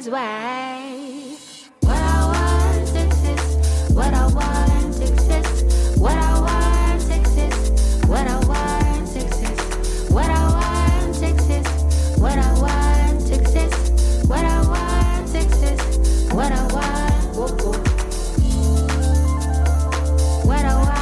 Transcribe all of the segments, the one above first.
why. What I want exists. What I want exists. What I want exists. What I want exists. What I want exists. What I want exists. What I want exists. What I want. Whoa, whoa. What I want.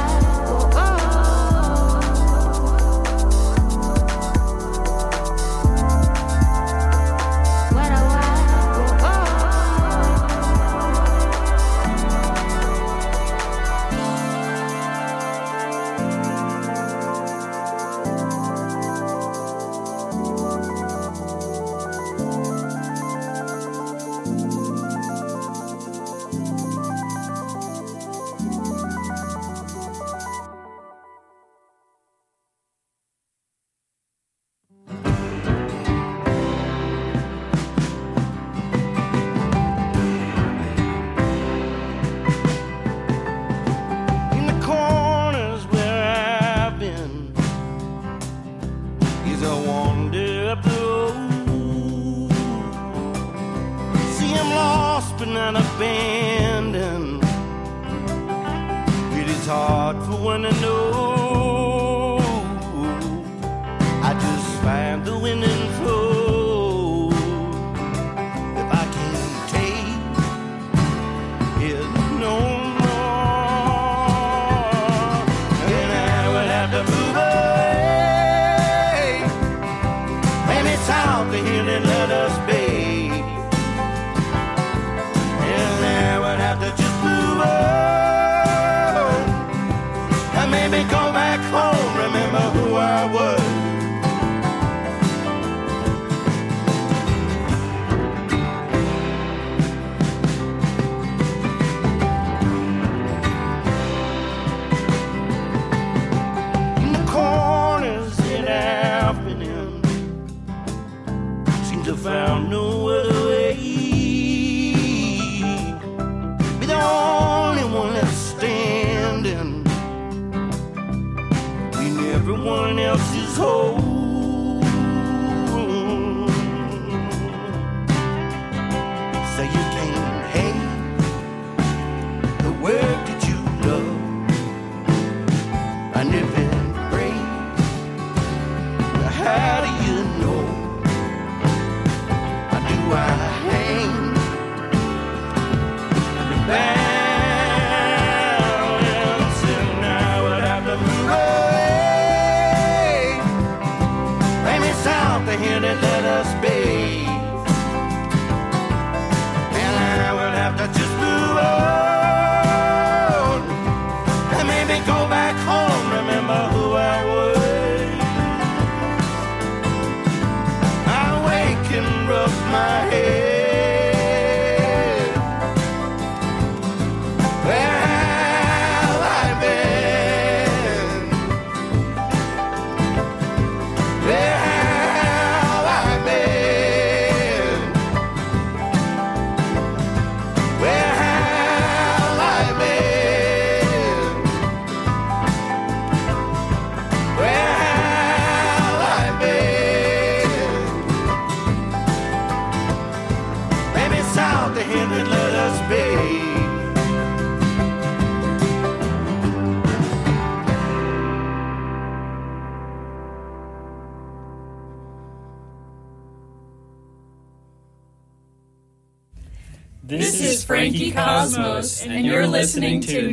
This is Frankie Cosmos, and you're listening to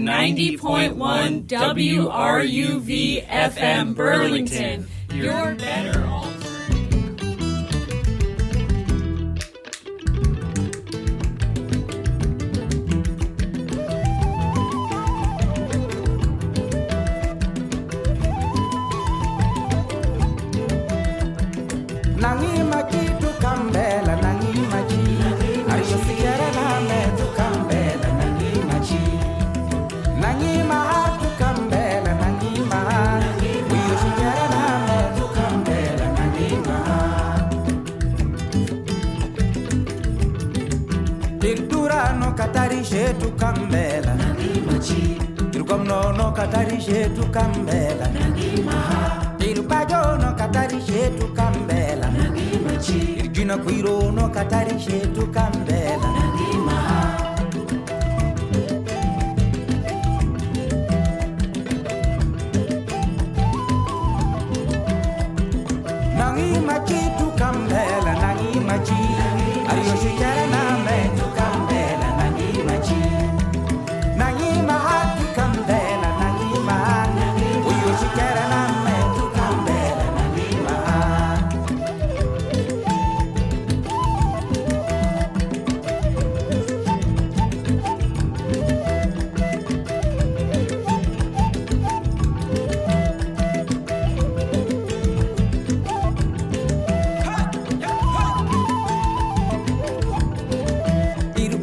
90.1 WRUV FM Burlington, your better alternative. Shetu kambela Irukomno no katari shetu kambela Irupajo no katari shetu kambela Irgina kuiro no katari shetu kambela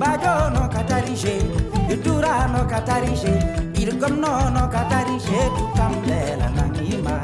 Bajo no katarishe, Itura no katarishe, Irgomno no katarishe, tu kambela nangima.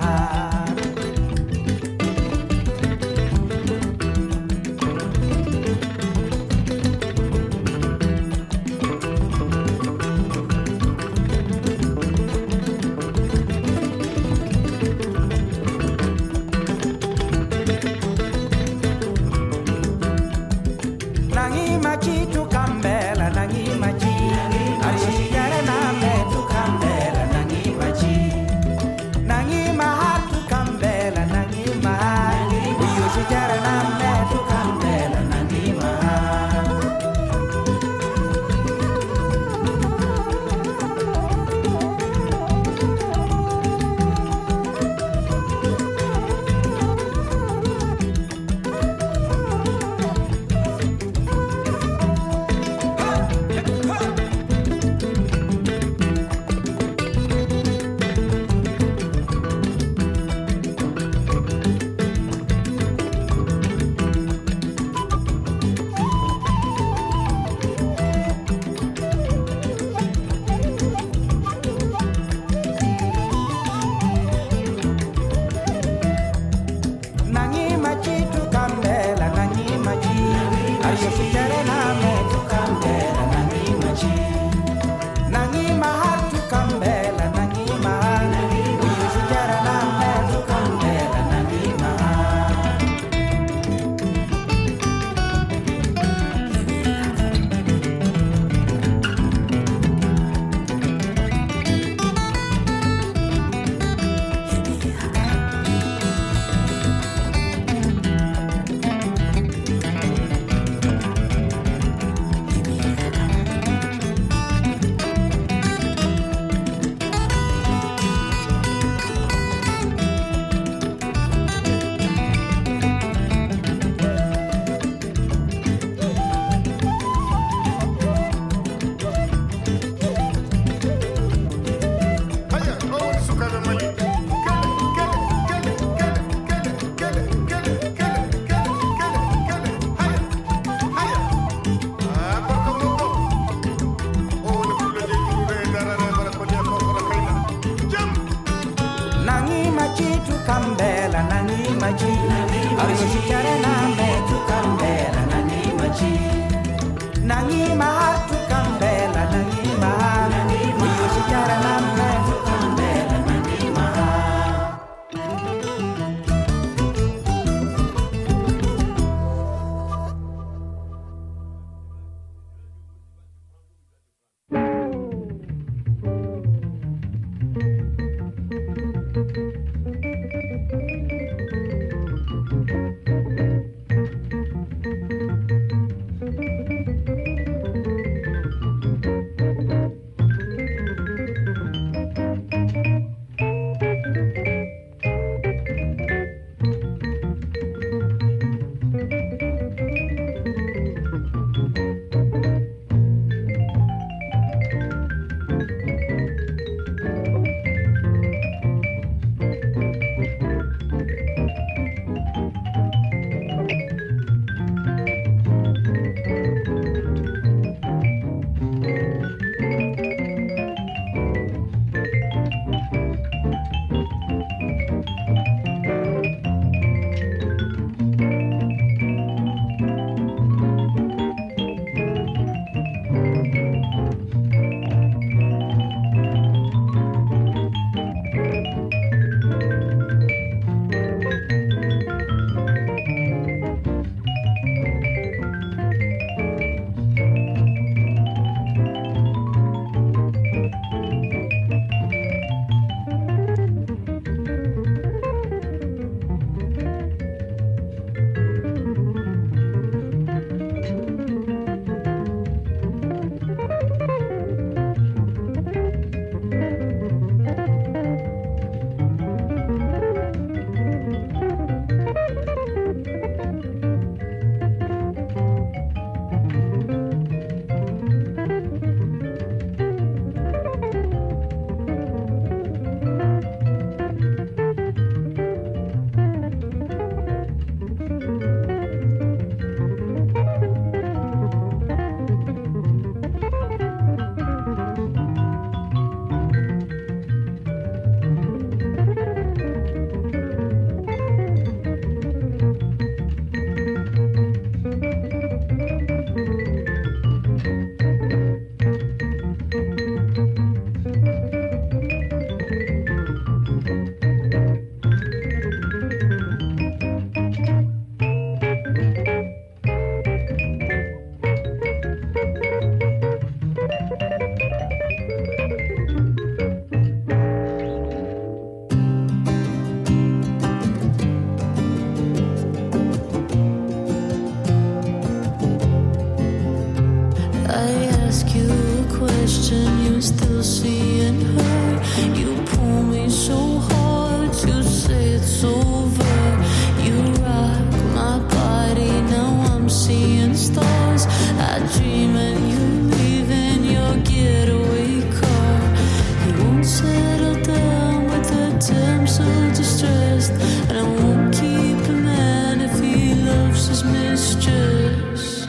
still seeing her. You pull me so hard to say it's over. You rock my body, now I'm seeing stars. I dream and you leave in your getaway car. He won't settle down with a damsel distressed, and I won't keep a man if he loves his mistress.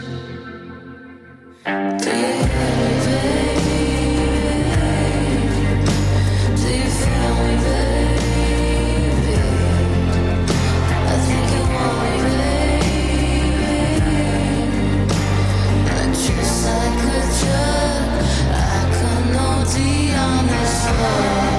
Do you hear me, baby? Do you feel me, baby? I think you want me, baby. And just like a drug, I can OD on this love.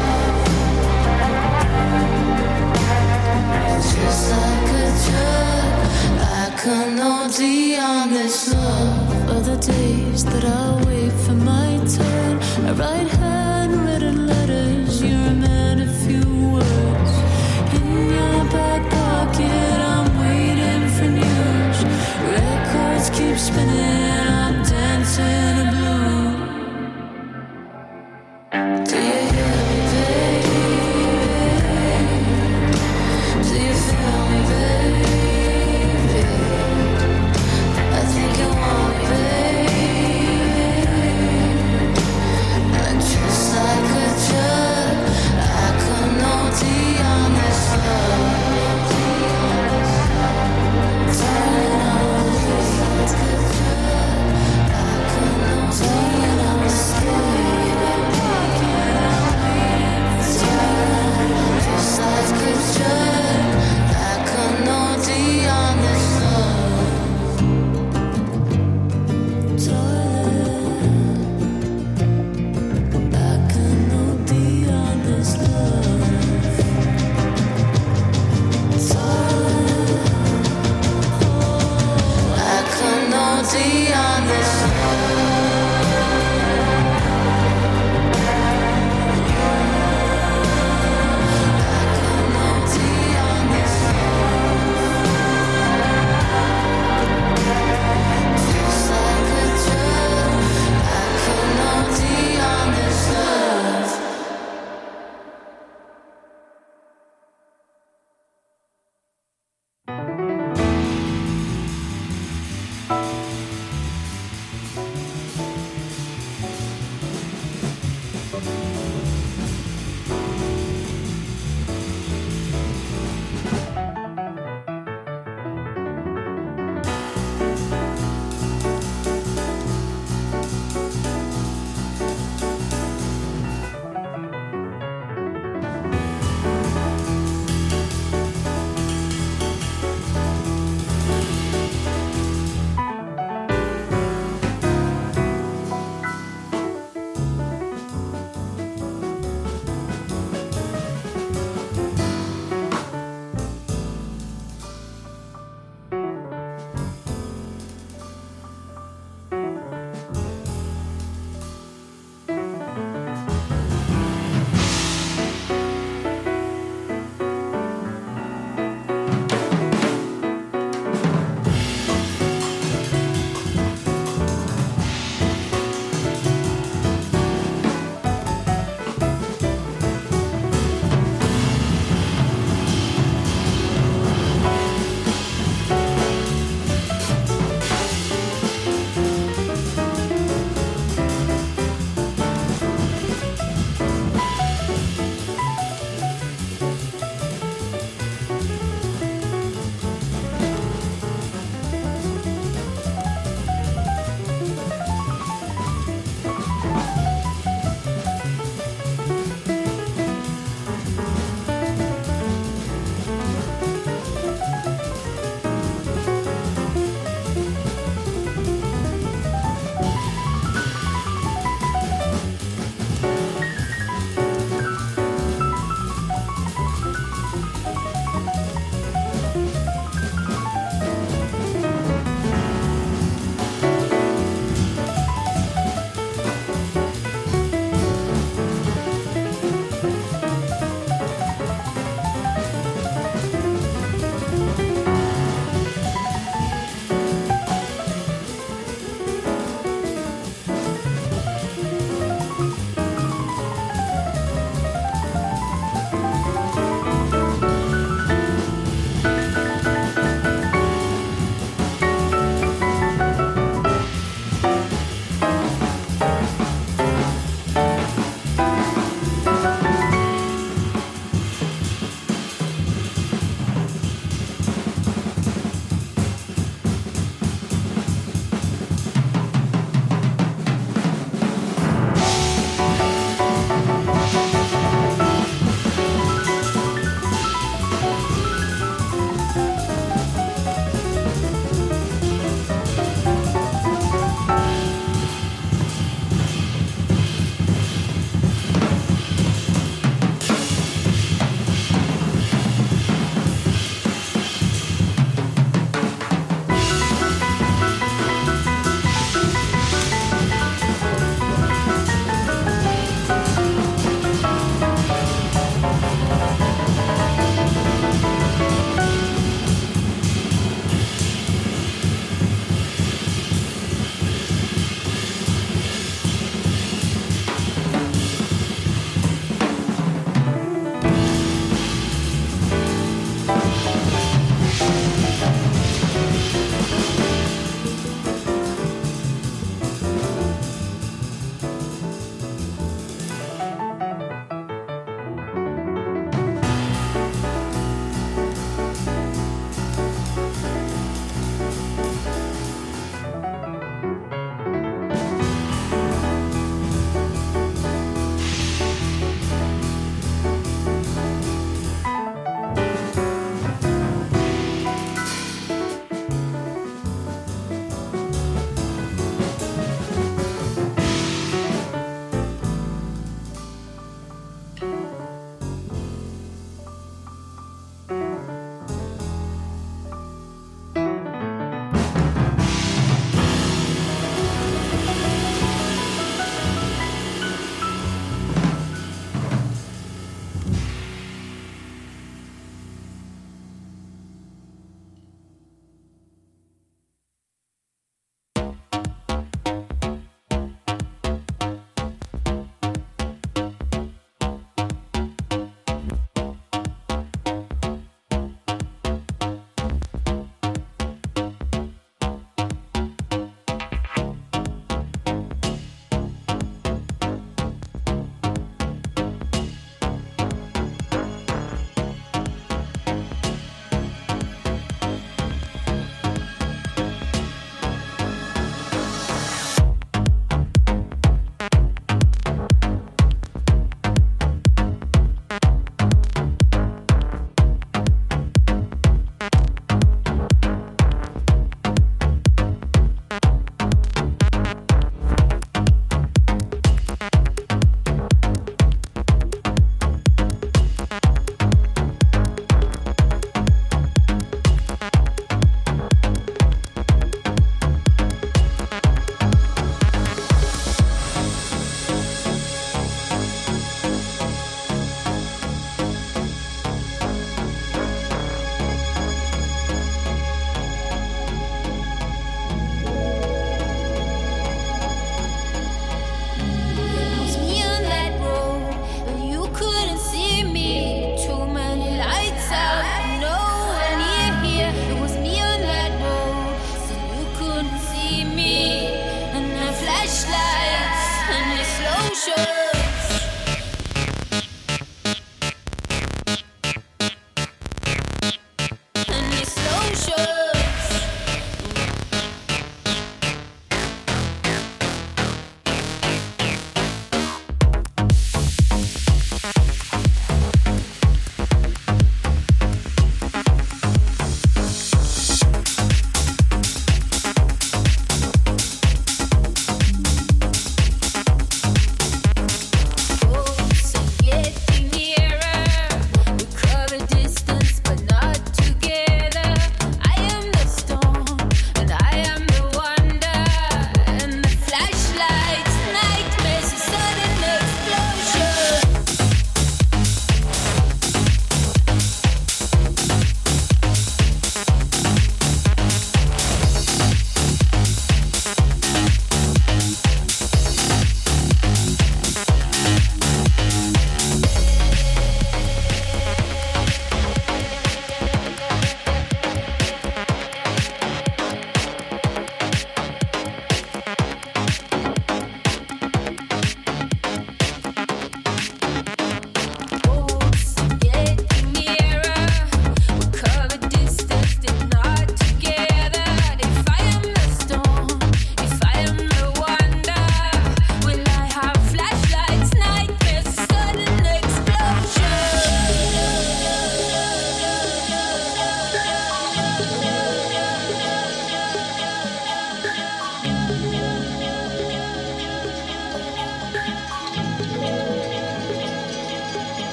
Just like a drug, I can OD on this love. Other days that I wait for my turn, I write handwritten letters, you're a man of few words. In your back pocket, I'm waiting for news. Records keep spinning, I'm dancing a blues. Do you hear me, baby? Do you feel me, baby? I think you want me, baby. And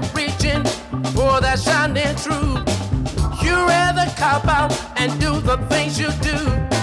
reaching for that shining truth. You rather cop out and do the things you do.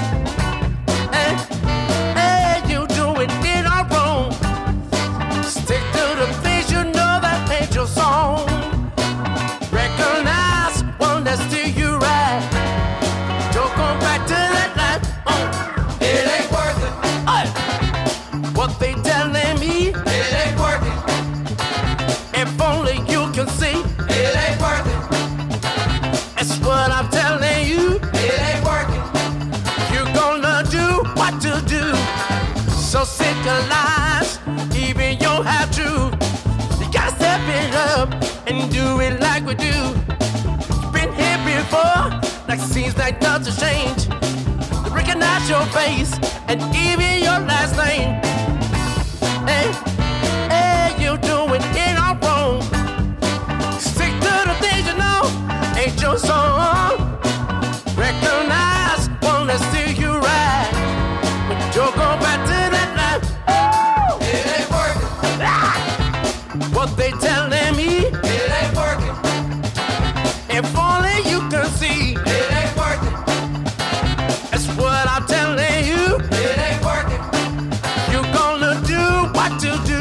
And you do it in or wrong. Stick to the things you know that ain't your song. Recognize one that steer you right. Don't come back to that life. It ain't worth it. What they telling me, it ain't worth it. If only you can see, it ain't worth it. That's what I'm telling you, it ain't working. You're gonna do what to do. So sick of lies, even you have to. You gotta step it up and do it like we do. Been here before, like seems like nothing's changed. To recognize your face and even your last name. Hey, you doing it all wrong. Stick to the things you know ain't your song. Recognize one that steer you right. But you're going back to that life. It ain't working. What they telling me, it ain't working. If only you can see, it ain't working. That's what I'm telling you, it ain't working. You're gonna do what to do.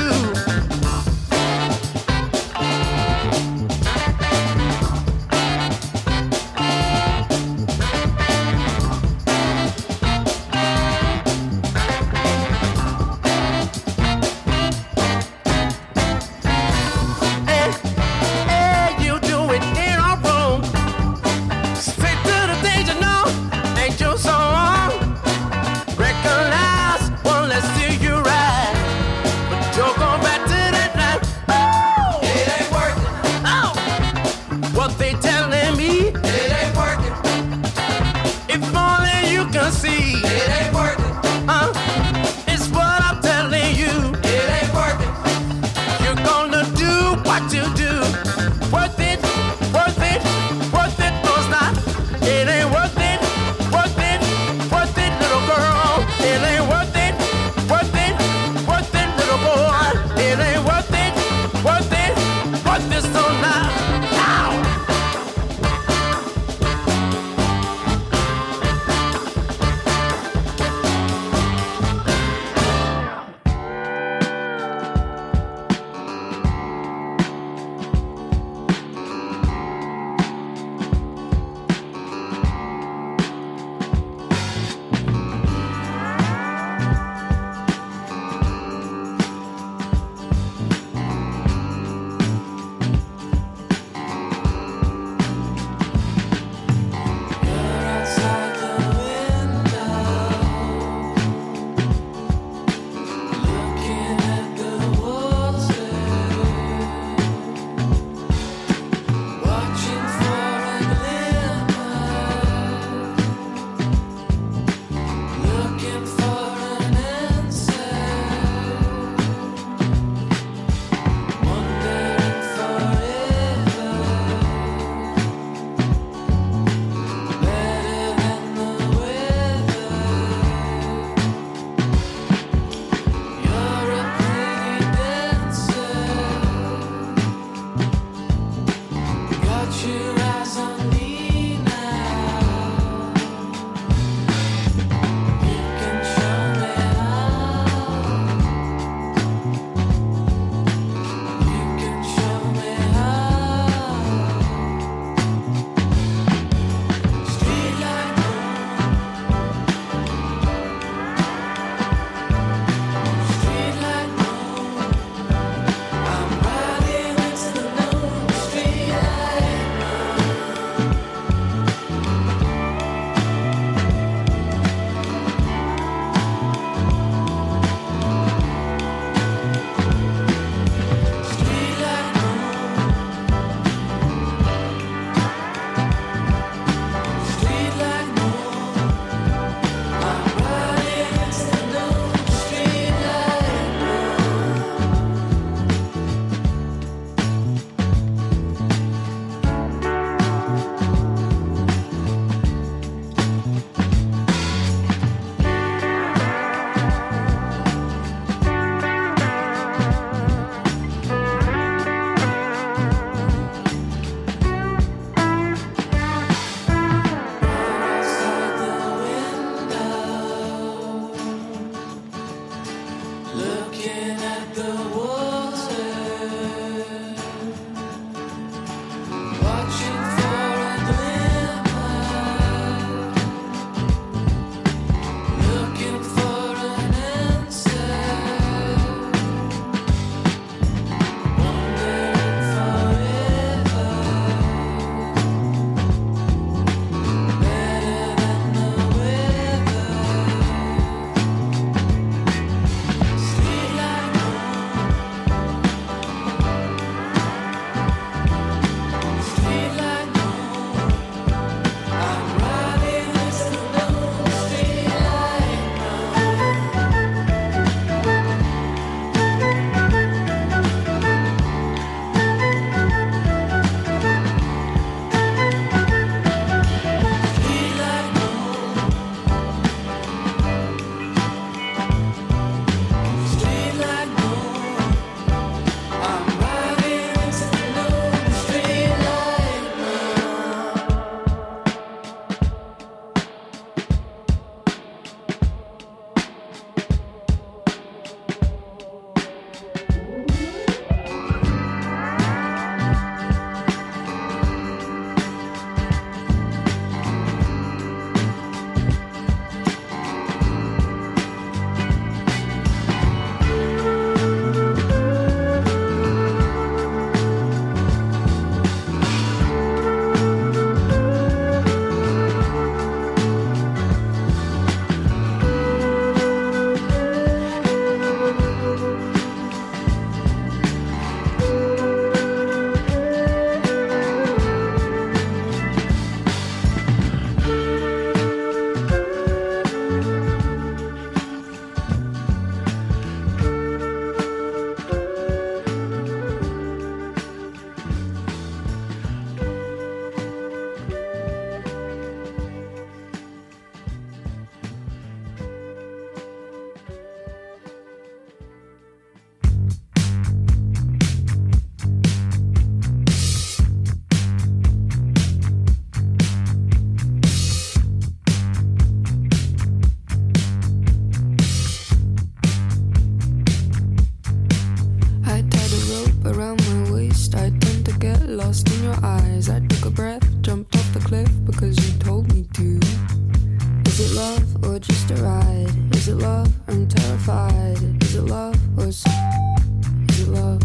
lost in your eyes. I took a breath, jumped off the cliff because you told me to. Is it love or just a ride? Is it love? I'm terrified. Is it love or is it love?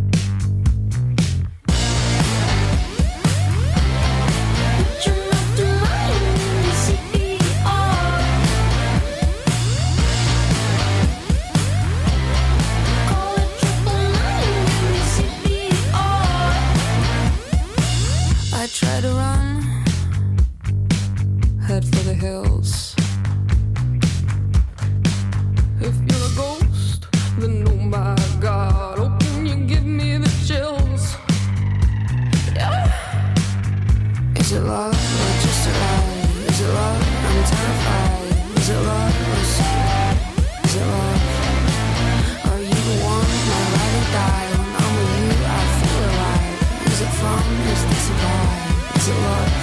I try to run, head for the hills. If you're a ghost, then oh my God, oh can you give me the chills? Yeah. Is it love or just a ride? Is it love? I'm terrified. Is it love or is it love? Are you the one I'd rather die? When I'm with you, I feel alive. Is it fun? Is this a vibe? Is it love?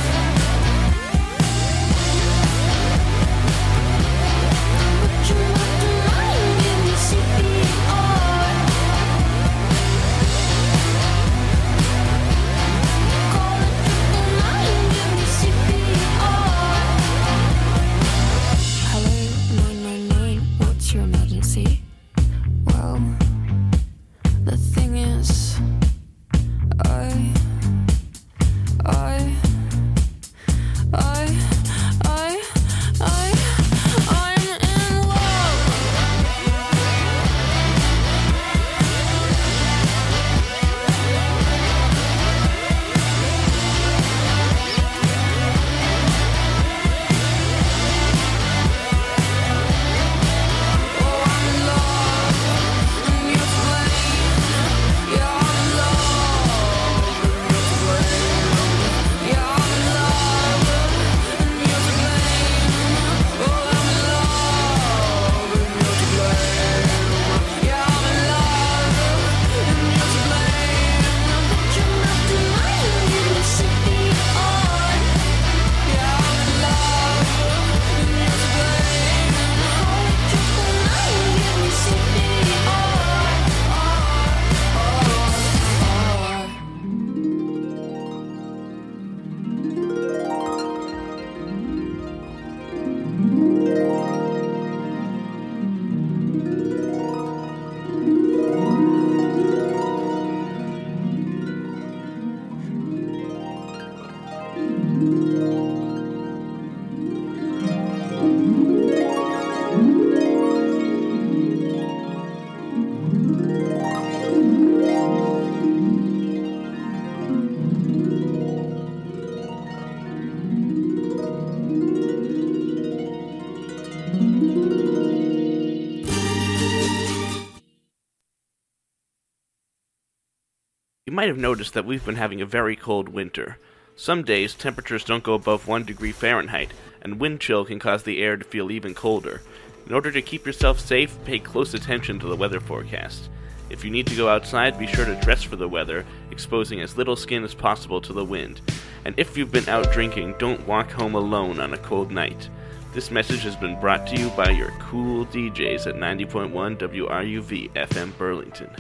You might have noticed that we've been having a very cold winter. Some days, temperatures don't go above 1 degree Fahrenheit, and wind chill can cause the air to feel even colder. In order to keep yourself safe, pay close attention to the weather forecast. If you need to go outside, be sure to dress for the weather, exposing as little skin as possible to the wind. And if you've been out drinking, don't walk home alone on a cold night. This message has been brought to you by your cool DJs at 90.1 WRUV FM Burlington.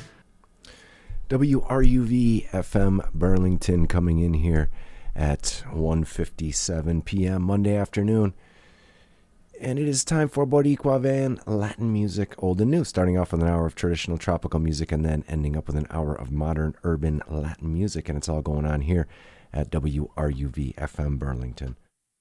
WRUV FM Burlington coming in here at 1:57 p.m. Monday afternoon. And it is time for Boricua Van Latin music, old and new, starting off with an hour of traditional tropical music and then ending up with an hour of modern urban Latin music. And it's all going on here at WRUV FM Burlington.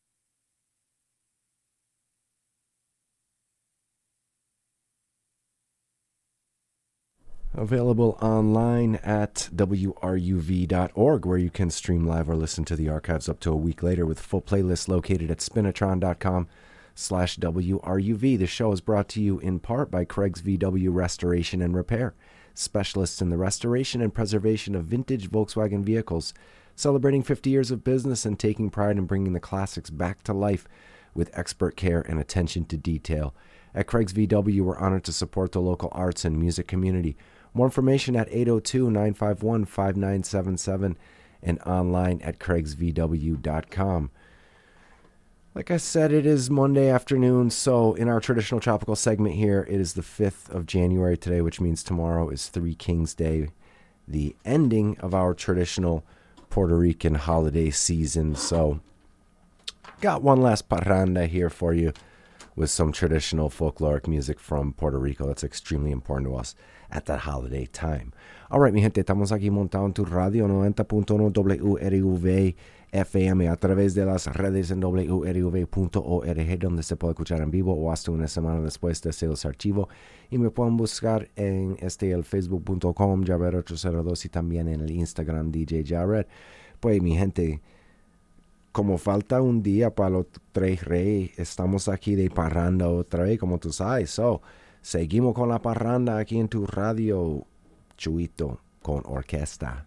Available online at WRUV.org, where you can stream live or listen to the archives up to a week later with full playlists located at spinatron.com/WRUV. The show is brought to you in part by Craig's VW Restoration and Repair, specialists in the restoration and preservation of vintage Volkswagen vehicles, celebrating 50 years of business and taking pride in bringing the classics back to life with expert care and attention to detail. At Craig's VW, we're honored to support the local arts and music community. More information at 802-951-5977 and online at craigsvw.com. Like I said, it is Monday afternoon, so in our traditional tropical segment here, it is the 5th of January today, which means tomorrow is Three Kings Day, the ending of our traditional Puerto Rican holiday season. So, got one last parranda here for you with some traditional folkloric music from Puerto Rico that's extremely important to us at that holiday time. All right, mi gente, estamos aquí montados en tu radio 90.1 WRUV FM a través de las redes en wrv.org, donde se puede escuchar en vivo o hasta una semana después de los archivos. Y me pueden buscar en el facebook.com Jared802 y también en el Instagram DJ Jared. Pues mi gente, como falta un día para los Tres Reyes, estamos aquí de parranda otra vez, como tú sabes. So, seguimos con la parranda aquí en tu radio, Chuito, con orquesta.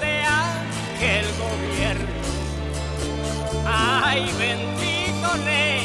Ay, bendito negro.